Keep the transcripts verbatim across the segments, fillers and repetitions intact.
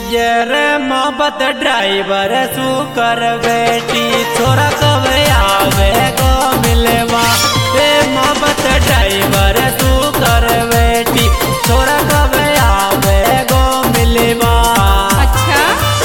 ये रे मोहब्बत ड्राइवर सू कर बेटी छोरा कब आवे गो मिलवा। ये मोहब्बत ड्राइवर सू कर बेटी छोरा कब आवे गो मिलवा। अच्छा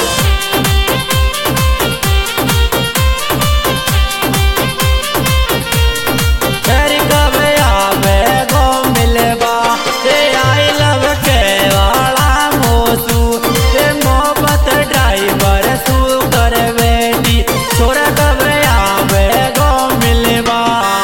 फिर कब आवे गो मिलवा। ये आई लव के वाला मोसू ये मोहब्बत ड्राइवर सू कर बेटी छोरा कब आवे गो मिलवा।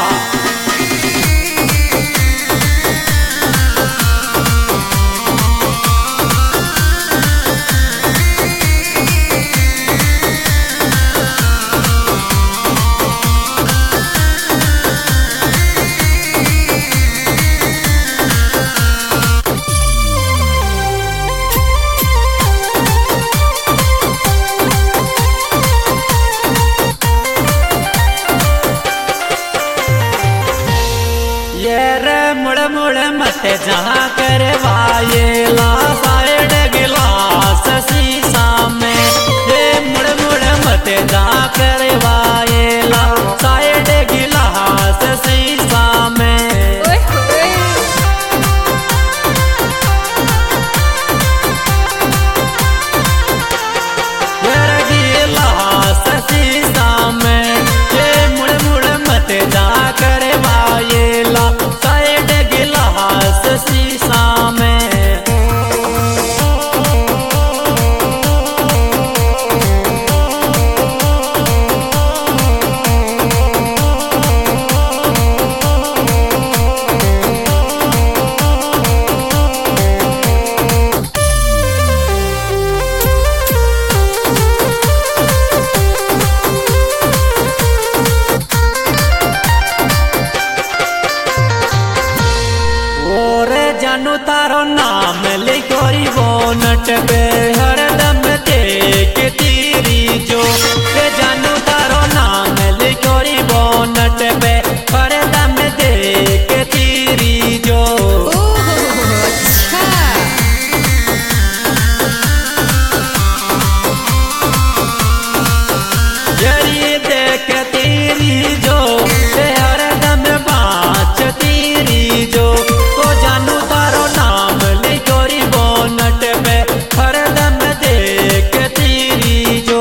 ये रे मुड़ मुड़ मत जहाँ करवाए ला साइड गिलास शीशा में। ये मुड़ मुड़ मत जहाँ करवाए ला साइड गिलास शीशा में। ओए होए ये गिलास शीशा में ये मुड़ मुड़ मत जहाँ करवाए ला साइड गिलास शीशा में। और जानू तारो नाम लिखोरी बोनट पे हरदम देख तीरी जो। ये जानू तारो नाम लिखोरी बोनट पे हरदम देख तीरी जो। ओह अच्छा जरी देख तीरी जो ये हरदम बाँच तीरी जो। तो जानू तारो नाम लिखोरी बोनट पे हरदम देख तीरी जो।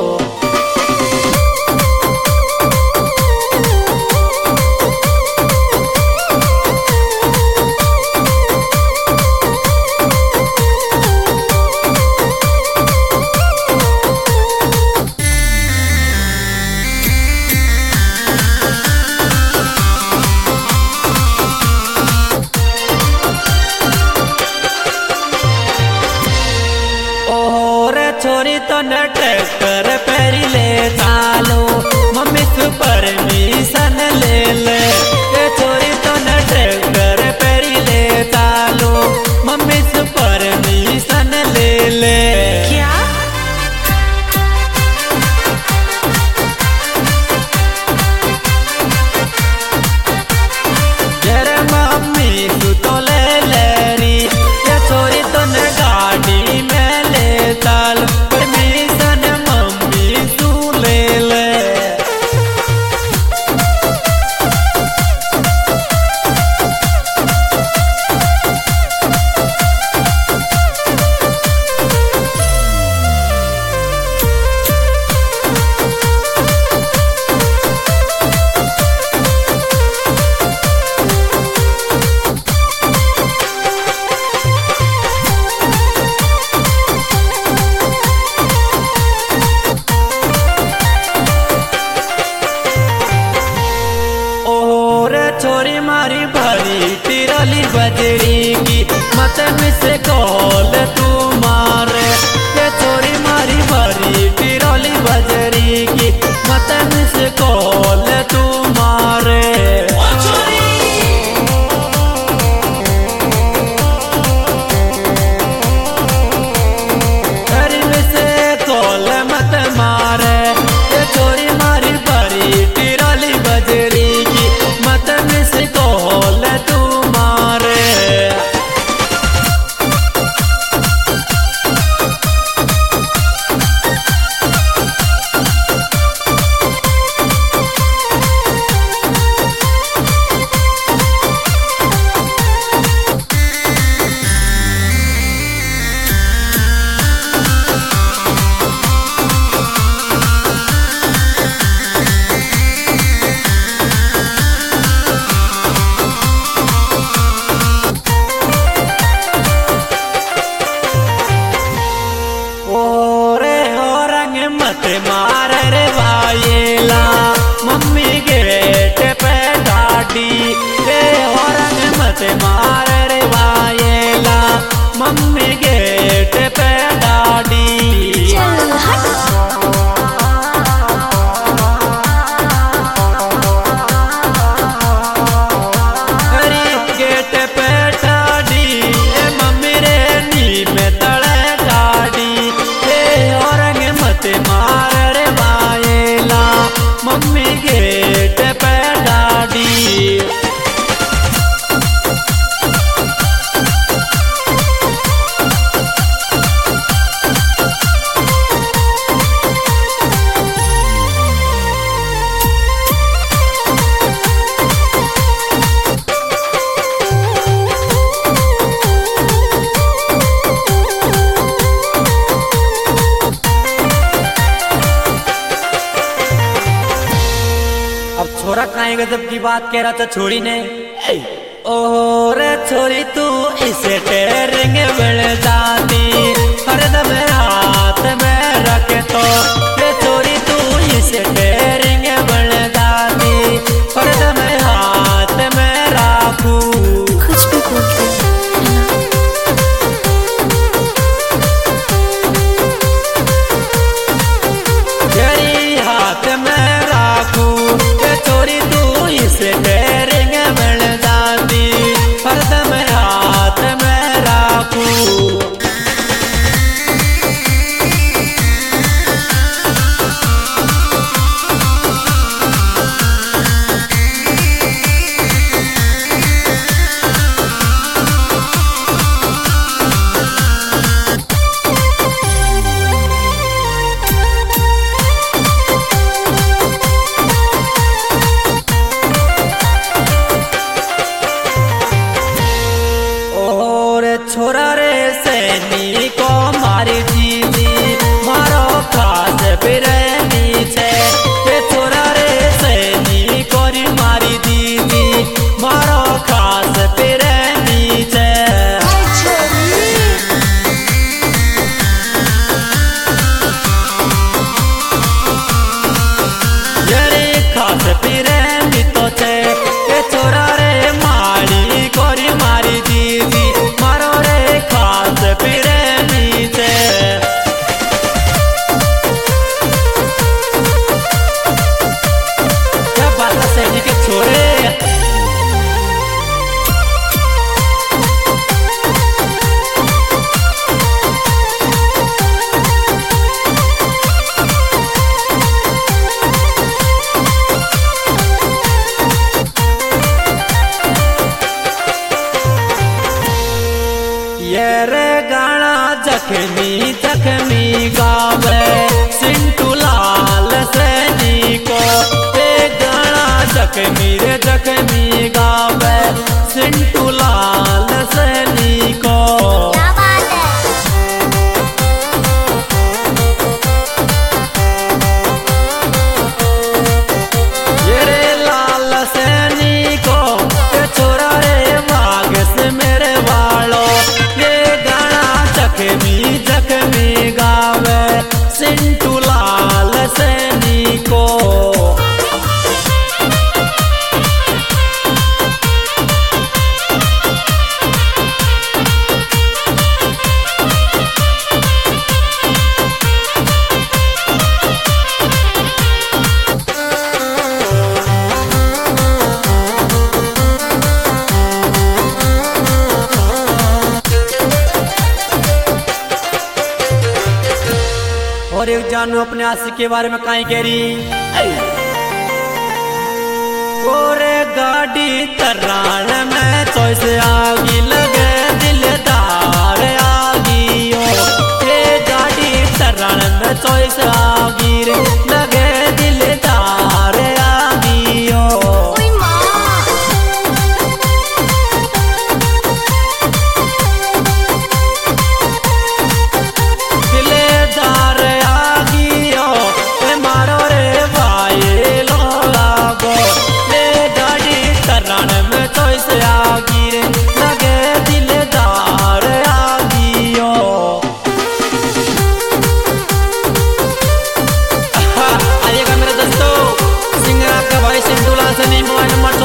और छोरी तो न ट्रैक्टर पेरी ले चालो मम्मी से परमिशन ले ले। ये छोरी तो न ट्रैक्टर पेरी ले चालो मम्मी से परमिशन ले ले। क्या जरे मम्मी तू तो ले ले री ये छोरी तो न गाड़ी में ले चाल परमिशन मम्मी तू ले ले। मत मार रे वायेला मम्मी गेट पे गाड़ी रे औरंग मत मार रे वायेला मम्मी गेट पे गाड़ी चल हट। मम्मी गेट पे गाड़ी छोरा काहे गजब की बात कह रहा था छोरी ने और छोरी तू इसे टेरिंग मिल जाती हरदम हाथ में रखे तो ये छोरी तू इसे टेरिंग मिल जाती हरदम हाथ में राखू कुछ भी बोलते तेरी हाथ में राखू छोरी तू इसे टेरिंग मिल जाती हरदम हाथ में राखू छोरा रे सैनी को मारी दीदी मारो खास फिर नीचे ये छोरा रे सैनी को मारी दीदी मारो खास फिर नीचे ये खास फिर तो छे ये छोरा रे मारी को मारी दीदी मारो रे खास फिर नीचे क्या बात है सैनी के छोरे ये रे गाना जख्मी जख्मी गावे सिंटू लाल सैनी को ये गाना जख्मी रे जख्मी गावे सिंटू लाल सैनी को ये रे लाल सैनी को ये छोरा रे माग से मेरे वालों जख्मी जख्मी गावे सिंटू लाल सैनी को और एक जानू अपने आशिक के बारे में काई कह रही और गाड़ी तरान में चोइस आगी लगे दिलदार आगी ओ गाड़ी तरान में चोइस